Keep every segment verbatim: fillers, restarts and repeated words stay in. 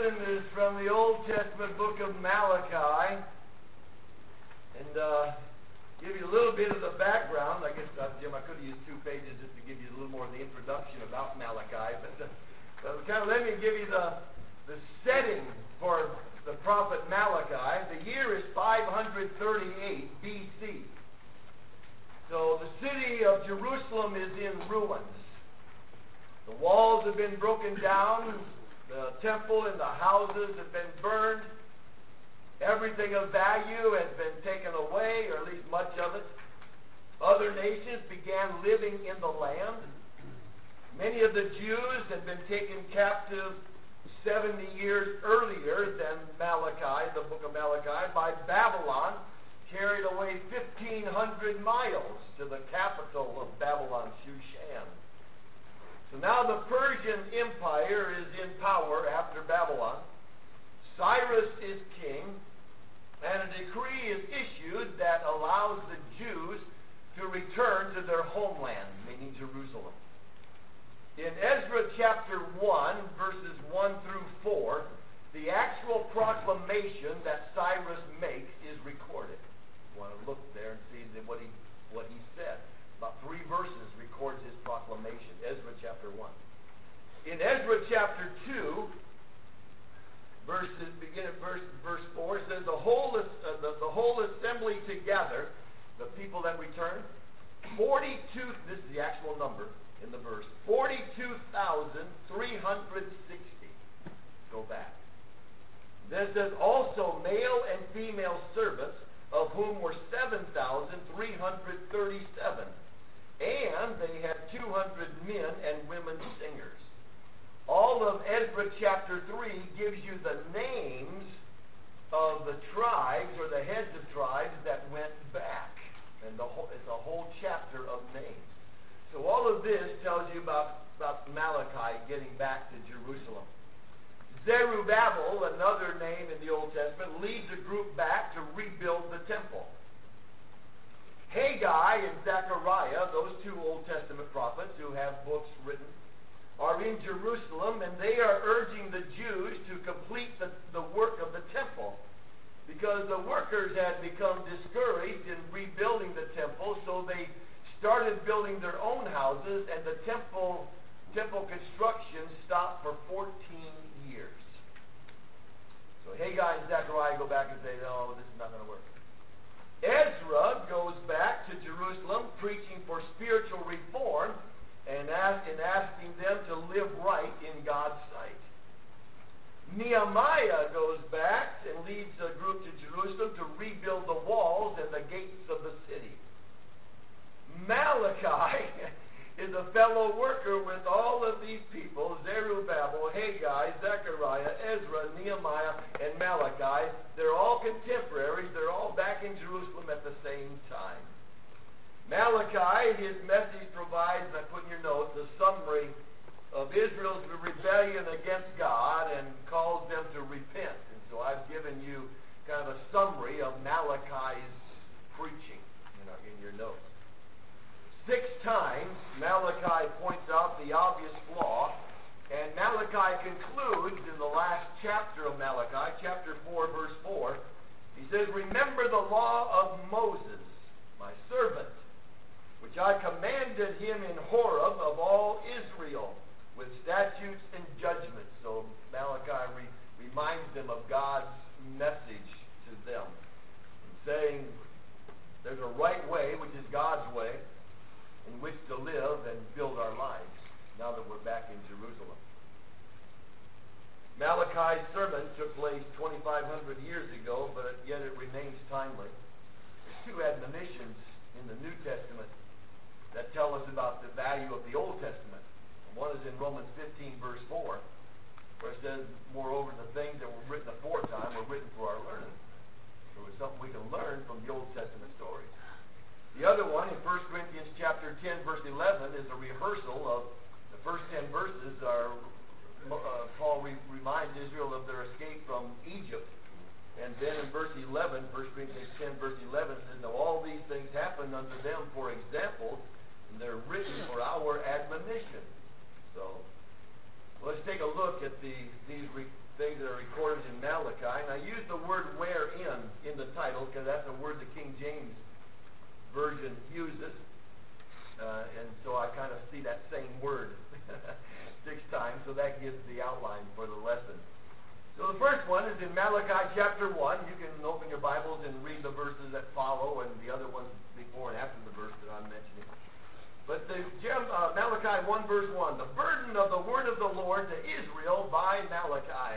lesson is from the Old Testament book of Malachi. And uh, give you a little bit of the background. I guess, uh, Jim, I could have used two pages just to give you a little more of the introduction about Malachi. But, uh, but kind of let me give you the, the setting for the prophet Malachi. The year is five thirty-eight B C. So the city of Jerusalem is in ruins. The walls have been broken down. The temple and the houses have been burned. Everything of value has been taken away, or at least much of it. Other nations began living in the land. Many of the Jews had been taken captive seventy years earlier than Malachi, the book of Malachi, by Babylon, carried away fifteen hundred miles to the capital of Babylon, Shushan. So now the Persian Empire is in power after Babylon. Cyrus is king, and a decree is issued that allows the Jews to return to their homeland, meaning Jerusalem. In Ezra chapter one, verses one through four, the actual proclamation that Cyrus makes is recorded. You want to look there and see what he, what he said. About three verses records his proclamation, Ezra chapter one. In Ezra chapter two, verses begin at verse verse four, it says the whole uh, the, the whole assembly together, the people that return, forty-two. This is the actual number in the verse, forty-two thousand three hundred sixty. Go back. Then it says also male and female servants, of whom were seven thousand three hundred thirty-seven. And they had two hundred men and women singers. All of Ezra chapter three gives you the names of the tribes, or the heads of tribes that went back. And the whole, it's a whole chapter of names. So all of this tells you about, about Malachi getting back to Jerusalem. Zerubbabel, another name in the Old Testament, leads a group back to rebuild the temple. Haggai and Zechariah, those two Old Testament prophets who have books written, are in Jerusalem, and they are urging the Jews to complete the, the work of the temple, because the workers had become discouraged in rebuilding the temple, so they started building their own houses, and the temple temple construction stopped for fourteen years. So Haggai and Zechariah go back and say, no, this is not going to work. Ezra goes back to Jerusalem preaching for spiritual reform and, ask, and asking them to live right in God's sight. Nehemiah goes back and leads a group to Jerusalem to rebuild the walls and the gates of the city. Malachi is a fellow worker with all of these people, Zerubbabel, Haggai, Zechariah, Ezra, Nehemiah, and Malachi. They're all contemporaries. They're all back in Jerusalem at the same time. Malachi, his message provides, I put in your notes, a summary of Israel's rebellion against God and calls them to repent. And so I've given you kind of a summary of Malachi's preaching, you know, in your notes. Six times, Malachi points out the obvious flaw, and Malachi concludes in the last chapter of Malachi, chapter four, verse four, he says, remember the law of Moses, my servant, which I commanded him in Horeb of all Israel, with statutes and judgments. So Malachi re- reminds them of God's message to them, saying there's a right way, which is God's way, in which to live and build our lives, now that we're back in Jerusalem. Malachi's sermon took place twenty-five hundred years ago, but yet it remains timely. There's two admonitions in the New Testament that tell us about the value of the Old Testament. One is in Romans fifteen, verse four, where it says, moreover, the things that were written aforetime were written for our learning. So it's something we can learn from the Old Testament stories. The other one, in First Corinthians chapter ten, verse eleven, is a rehearsal of the first ten verses. Are uh, Paul re- reminds Israel of their escape from Egypt. And then in verse eleven, First Corinthians ten, verse eleven, says, now all these things happened unto them for examples, and they're written for our admonition. So let's take a look at the, these re- things that are recorded in Malachi. And I use the word wherein in the title because that's a word the King James Version uses. Uh, and so I kind of see that same word six times, so that gives the outline for the lesson. So the first one is in Malachi chapter one. You can open your Bibles and read the verses that follow and the other ones before and after the verse that I'm mentioning. But the, uh, Malachi one verse one, the burden of the word of the Lord to Israel by Malachi.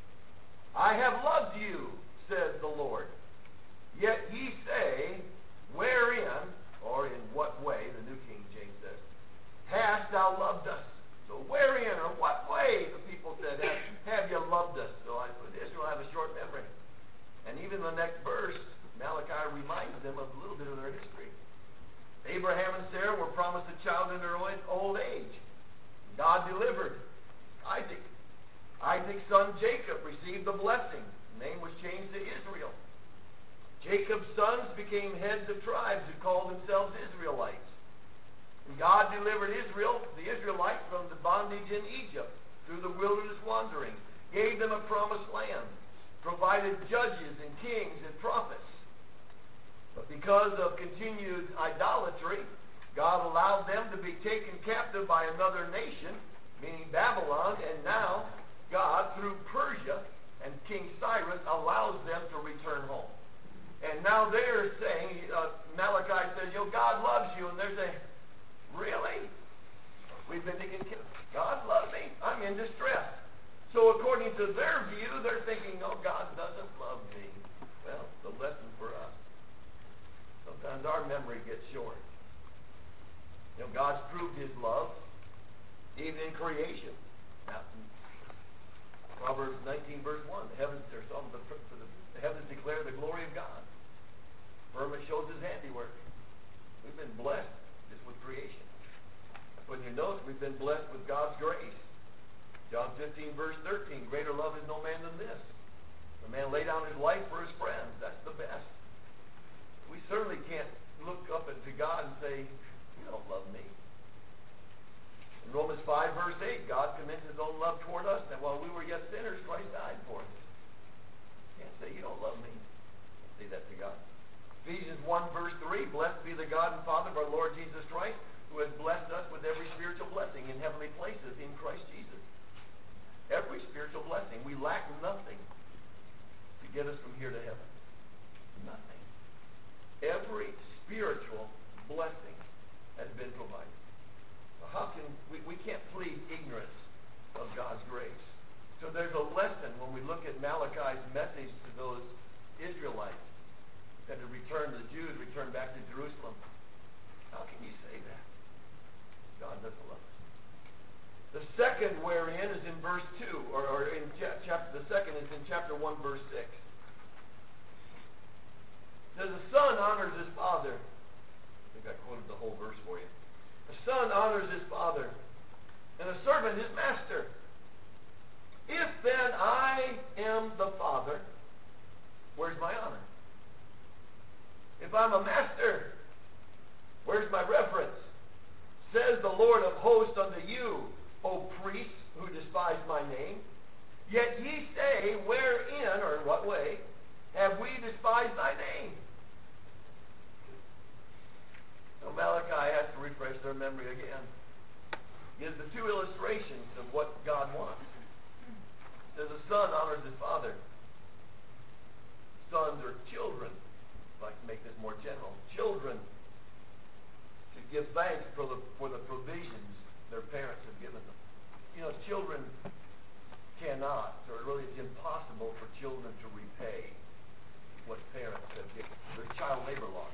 I have loved you, says the Lord. Yet ye say, wherein, or in what way, the New King James says, hast thou loved us? So wherein or what way, the people said, have, have you loved us? So I put Israel have a short memory. And even the next verse, Malachi reminds them of a little bit of their history. Abraham and Sarah were promised a child in their old age. God delivered Isaac. Isaac's son Jacob received the blessing. The name was changed to Israel. Jacob's sons became heads of tribes who called themselves Israelites. And God delivered Israel, the Israelites, from the bondage in Egypt through the wilderness wandering, gave them a promised land, provided judges and kings and prophets. But because of continued idolatry, God allowed them to be taken captive by another nation, meaning Babylon, and now God, through Persia and King Cyrus, allows them to return home. And now they're saying, uh, Malachi says, you know, God loves you, and they're saying, really? We've been taken care of. God loves me? I'm in distress. So according to their view, they're thinking, oh, God doesn't love me. Well, the lesson for us. Sometimes our memory gets short. You know, God's proved His love even in creation. Now, Proverbs nineteen, verse one, the heavens, there's some, the, the heavens declare the glory of God. Firmament shows His handiwork. We've been blessed just with creation. Put in your notes, we've been blessed with God's grace. John fifteen, verse thirteen, greater love is no man than this. The man lay down his life for his friends. That's the best. We certainly can't look up to God and say, you don't love me. In Romans five, verse eight, God commends His own love toward us, that while we were yet sinners, Christ died for us. You can't say, you don't love me. Can't say that to God. Ephesians one, verse three, blessed be the God and Father of our Lord Jesus Christ, who has blessed us with every spiritual blessing in heavenly places in Christ Jesus. Every spiritual blessing. We lack nothing to get us from here to heaven. Nothing. Every spiritual blessing has been provided. So how can we, we can't plead ignorance of God's grace. So there's a lesson when we look at Malachi's message to those Israelites that had returned, the Jews returned back to Jerusalem. How can you say that? God doesn't love us. The second wherein is in verse two, or, or in chapter, the second is in chapter one, verse six. It says, the son honors his father. I think I quoted the whole verse for you. The son honors his father, and the servant his master. If then I am the father, where's my honor? If I'm a master, where's my reverence? Says the Lord of hosts unto you, O priests who despise my name. Yet ye say, wherein, or in what way, have we despised thy name? So Malachi has to refresh their memory again. Gives the two illustrations of what God wants. Says the son honors his father. Sons are children. I'd like to make this more general. Children should give thanks for the for the provisions their parents have given them. You know, children cannot, or really it's impossible for children to repay what parents have given. There's child labor laws.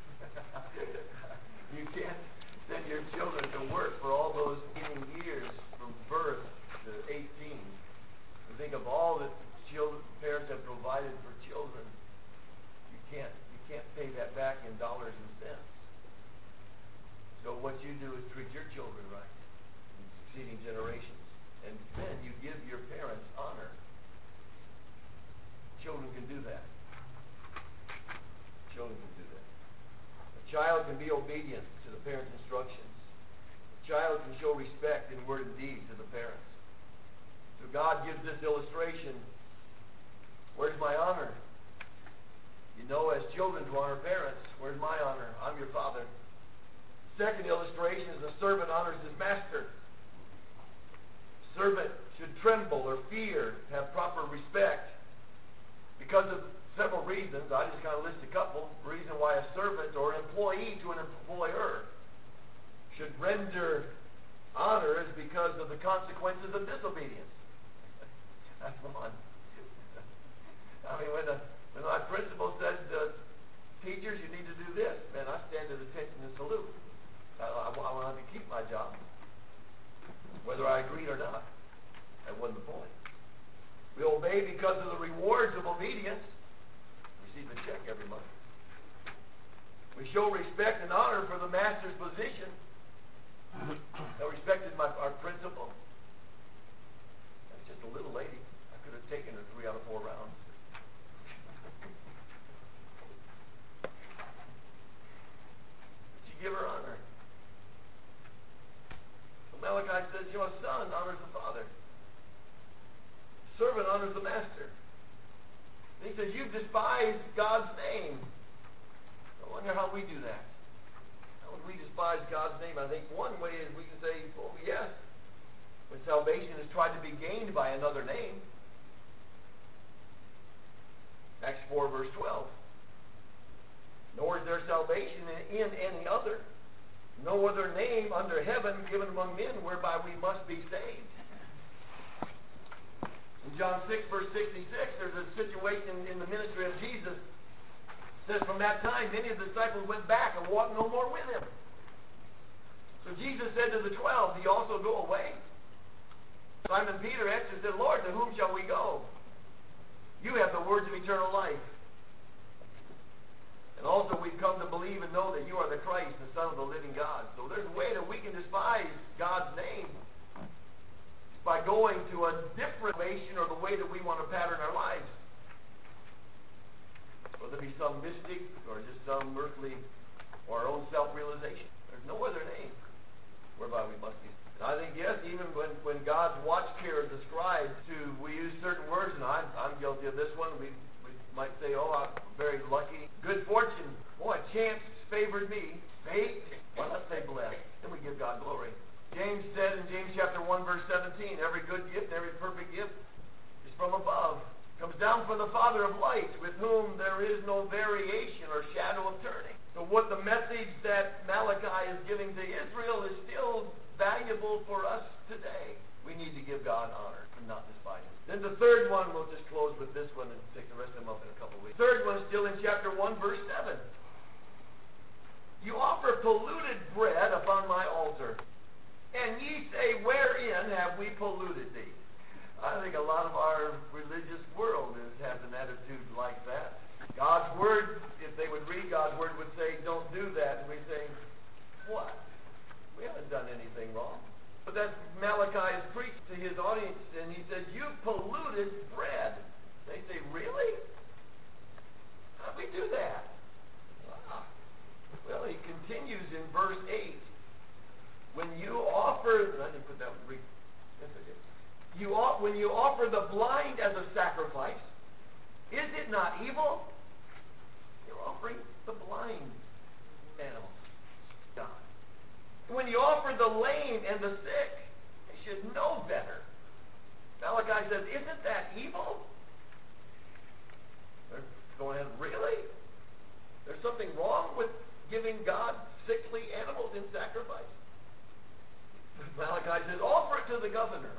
You can't send your children to work for all those beginning years from birth to eighteen. And think of all that children, parents have provided for children. You can't you can't pay that back in dollars and cents. So what you do is treat your children right in succeeding generations. And then you give your parents honor. Children can do that. Children can do that. A child can be obedient to the parents' instructions. A child can show respect in word and deed to the parents. So God gives this illustration. Where's my honor? You know, as children to honor parents, where's my honor? I'm your father. Second illustration is a servant honors his master. Servant should tremble or fear, have proper respect because of several reasons. I just kind of list a couple. The reason why a servant or an employee to an employer should render honor is because of the consequences of disobedience. That's one. I mean, when, the, when my principal says, uh, teachers, you need to do this, man, I stand at attention and salute. I, I, I wanted to keep my job, whether I agreed or not. That wasn't the point. We obey because of the rewards of obedience. Receive a check every month. We show respect and honor for the master's position. I respected my, our principal. That's just a little lady. I could have taken her three out of four rounds. But you give her honor. So Malachi says, you know, a son honors the father. Servant honors the master. And he says, you've despised God's name. I wonder how we do that. How would we despise God's name? I think one way is we can say, oh, yes, when salvation is tried to be gained by another name. Acts four, verse twelve. Nor is there salvation in, in any other. No other name under heaven given among men whereby we must be saved. In John six, verse sixty-six, there's a situation in the ministry of Jesus. It says, from that time, many of the disciples went back and walked no more with him. So Jesus said to the twelve, do you also go away? Simon Peter answered and said, Lord, to whom shall we go? You have the words of eternal life. And also we've come to believe and know that you are the Christ, the Son of the living God. So there's a way that we can despise God's name by going to a different nation or the way that we want to pattern our lives. Whether it be some mystic or just some earthly or our own self-realization. There's no other name whereby we must be. And I think, yes, even when, when God's watch care is ascribed to, we use certain words, and I'm, I'm guilty of this one. We, we might say, oh, I'm very lucky. Good fortune. Boy, chance favored me. Fate, well, let's say blessed. Then we give God glory. James said in James chapter one, verse seventeen, every good gift, every perfect gift is from above. Comes down from the Father of lights, with whom there is no variation or shadow of turning. So what the message that Malachi is giving to Israel is still valuable for us today. We need to give God honor and not despise him. Then the third one, we'll just close with this one and take the rest of them up in a couple of weeks. Third one is still in chapter one, verse seven. You offer polluted bread upon my altar. And ye say, wherein have we polluted thee? I think a lot of our religious world is, has an attitude like that. God's Word, if they would read God's Word, would say, don't do that. And we say, what? We haven't done anything wrong. But that's Malachi is preached to his audience, and he says, you've polluted bread. They say, really? How'd we do that? Ah. Well, he continues in verse eight. When you offer, I didn't put that one. Yes, I did. You when you offer the blind as a sacrifice, is it not evil? You're offering the blind animal, God. When you offer the lame and the sick, they should know better. Malachi says, isn't that evil? They're going, really? There's something wrong with giving God sickly animals in sacrifice? Malachi says, offer it to the governor.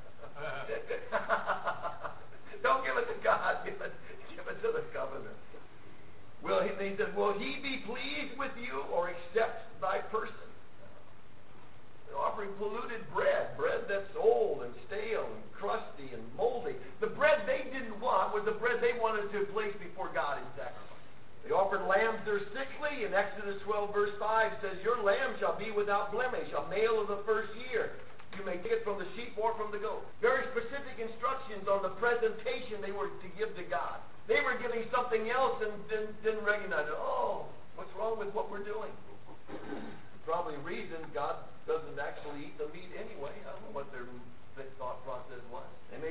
Don't give it to God. Give it, give it to the governor. Will he, he said, will he be pleased with you or accept thy person? They're offering polluted bread, bread that's old and stale and crusty and moldy. The bread they didn't want was the bread they wanted to place before God in sacrifice. They offered lambs that are sickly. In Exodus twelve, verse five, says, your lamb shall be without blemish, a male of the first year. You may take it from the sheep or from the goat. Very specific instructions on the presentation they were to give to God. They were giving something else and didn't, didn't recognize it. Oh, what's wrong with what we're doing? Probably reason God doesn't actually eat the meat anyway. I don't know what their thought process was. They may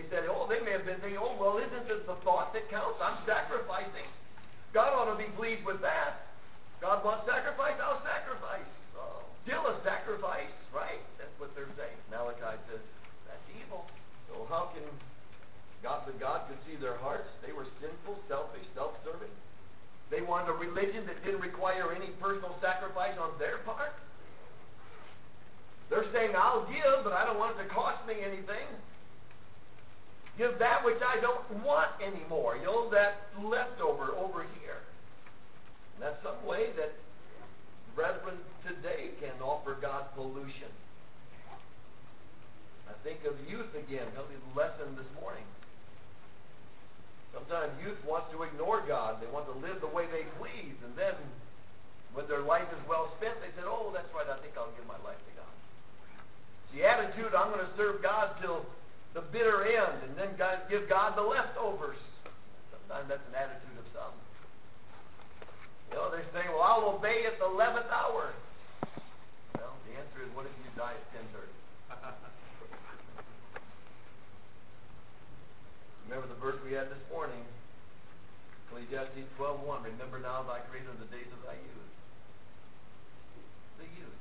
they've been thinking, oh, well, isn't it the thought that counts? I'm sacrificing. God ought to be pleased with that. God wants sacrifice, I'll sacrifice. Oh, still a sacrifice, right? That's what they're saying. Malachi says, that's evil. So how can God, but God could see their hearts? They were sinful, selfish, self-serving. They wanted a religion that didn't require any personal sacrifice on their part. They're saying, I'll give, but I don't want it to cost me anything. Give that which I don't want anymore. You know, that leftover over here. And that's some way that brethren today can offer God pollution. I think of youth again. That'll be the lesson this morning. Sometimes youth wants to ignore God. They want to live the way they please. And then, when their life is well spent, they say, oh, that's right, I think I'll give my life to God. The attitude, I'm going to serve God till the bitter end, and then God, give God the leftovers. Sometimes that's an attitude of some. You know, they're saying, well, I'll obey at the eleventh hour. Well, the answer is, what if you die at ten thirty? Remember the verse we had this morning, Ecclesiastes twelve one. Remember now thy Creator in the days of thy youth. The youth.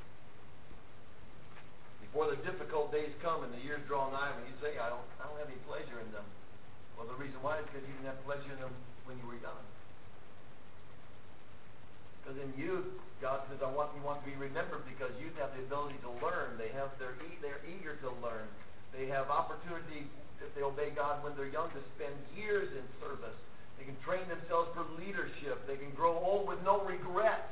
Before the difficult days come and the years draw nigh, when you say, I don't, I don't have any pleasure in them. Well, the reason why is because you didn't have pleasure in them when you were young. Because in youth, God says, I want you want to be remembered, because youth have the ability to learn. They have their e- they're eager to learn. They have opportunity, if they obey God when they're young, to spend years in service. They can train themselves for leadership. They can grow old with no regrets.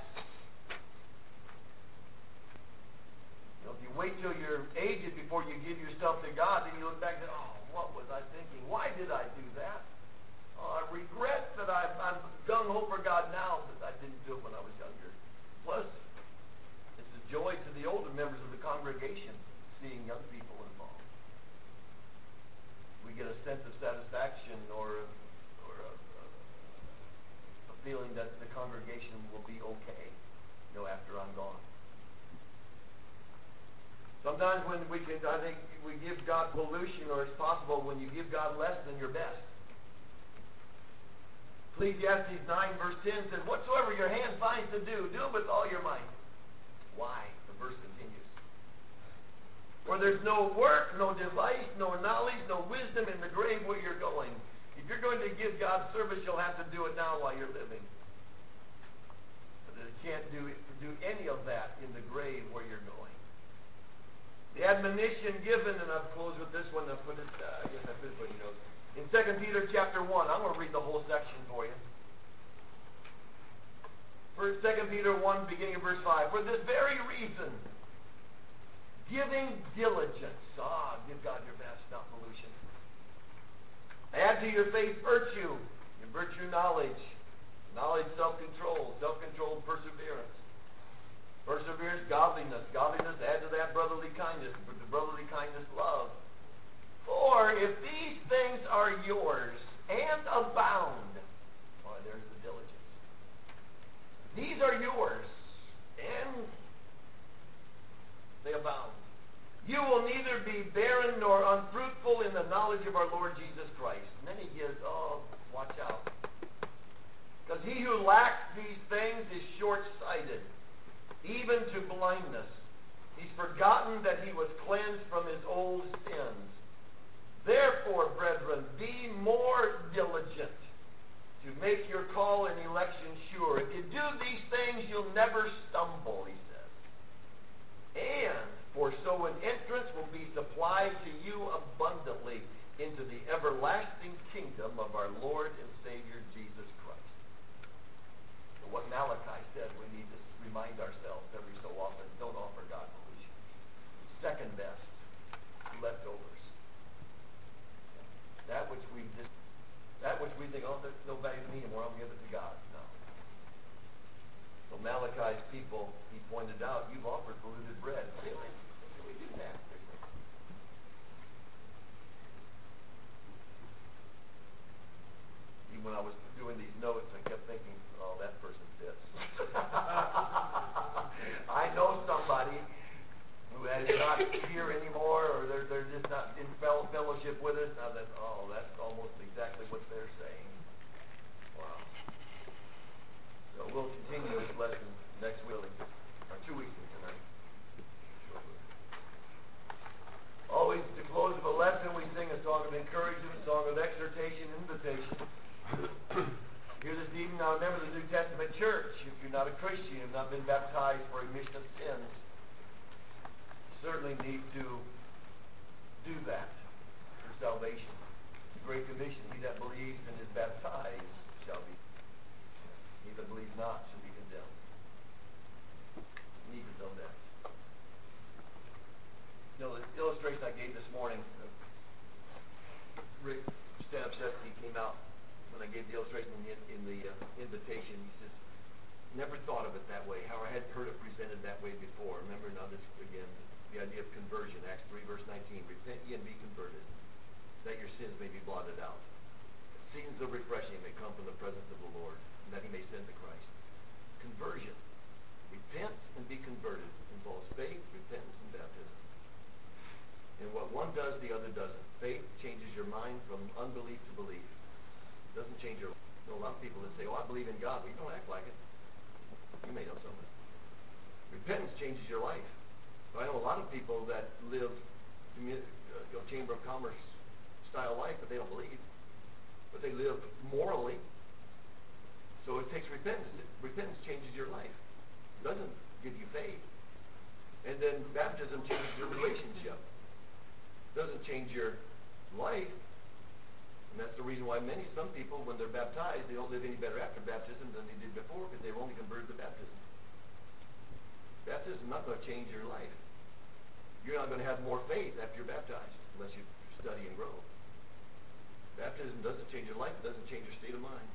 You know, if you wait till you're aged before you give yourself to God, then you look back and say, oh, what was I thinking? Why did I do that? Oh, I regret that I'm, I'm gung-ho for God now, but I didn't do it when I was younger. Plus, it's a joy to the older members of the congregation seeing young people involved. We get a sense of satisfaction or, or a, a, a feeling that the congregation will be okay, you know, after I'm gone. Sometimes when we can, I think we give God pollution, or it's possible when you give God less than your best. Ecclesiastes nine verse ten says, whatsoever your hand finds to do, do it with all your might. Why? The verse continues. For there's no work, no device, no knowledge, no wisdom in the grave where you're going. If you're going to give God service, you'll have to do it now while you're living. But you can't do, do any of that in the grave where you're going. The admonition given, and I've closed with this one, I'll put it, uh, I guess I put it, but you know, in Second Peter chapter one, I'm going to read the whole section for you. For Second Peter one, beginning of verse five. For this very reason, giving diligence. Ah, give God your best, not pollution. Add to your faith virtue, your virtue knowledge, knowledge self-control, self-control perseverance. Perseverance, godliness. Godliness, add to that brotherly kindness. The brotherly kindness, love. For if these things are yours and abound, why, there's the diligence. These are yours and they abound. You will neither be barren nor unfruitful in the knowledge of our Lord Jesus Christ. And then he gives, oh, watch out. Because he who lacks these things is short-sighted, even to blindness. He's forgotten that he was cleansed from his old sins. Therefore, brethren, be more diligent to make your call and election sure. If you do these things, you'll never stumble, he says. And for so an entrance will be supplied to you abundantly into the everlasting kingdom of our Lord and Savior Jesus Christ. So what Malachi said, we need to remind ourselves every so often, don't offer God pollution. Second best, leftovers. That which we just, that which we think, oh, there's no value to me anymore, I'll give it to God. No. So Malachi's people, he pointed out, you've offered polluted bread. Really? Can we do that? Even when I was doing these notes, I kept thinking, oh, that person fits. I know somebody who is not here anymore, or they're, they're just not in fellowship with with us. Now that, oh, that's almost exactly what they're saying. Wow. So we'll continue this lesson next week, or two weeks from tonight. Always at the close of a lesson, we sing a song of encouragement, a song of exhortation, invitation. Here this evening, now remember the New Testament church. If you're not a Christian, you've not been baptized for remission of sins, you certainly need to do that for salvation. The Great Commission, he that believes and is baptized shall be. He that believes not shall be condemned. You need to know that. You know, the illustration I gave this morning, uh, Rick Stanopsky came out when I gave the illustration in the, in the uh, invitation. He says, never thought of it that way, how I hadn't heard it presented that way before. Remember now this, again, the idea of conversion, Acts three, verse nineteen, repent ye and be converted, that your sins may be blotted out. Seasons of refreshing may come from the presence of the Lord, and that he may send the Christ. Conversion, repent and be converted, involves faith, repentance, and baptism. And what one does, the other doesn't. Faith changes your mind from unbelief to belief. It doesn't change your life. You know, a lot of people that say, oh, I believe in God, but you don't act like it. You may know something. Repentance changes your life. So I know a lot of people that live commu- uh, you know, Chamber of Commerce style life, but they don't believe. But they live morally. So it takes repentance. Repentance changes your life. It doesn't give you faith. And then baptism changes your relationship. Doesn't change your life, and that's the reason why many, some people, when they're baptized, they don't live any better after baptism than they did before, because they were only converted to baptism. Baptism is not going to change your life. You're not going to have more faith after you're baptized, unless you study and grow. Baptism doesn't change your life, it doesn't change your state of mind.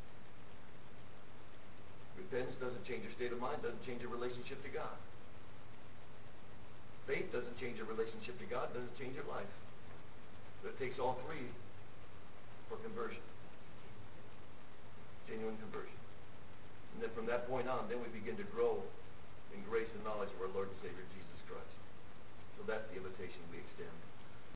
Repentance doesn't change your state of mind, doesn't change your relationship to God. Faith doesn't change your relationship to God, doesn't change your life. But it takes all three for conversion. Genuine conversion. And then from that point on, then we begin to grow in grace and knowledge of our Lord and Savior Jesus Christ. So that's the invitation we extend.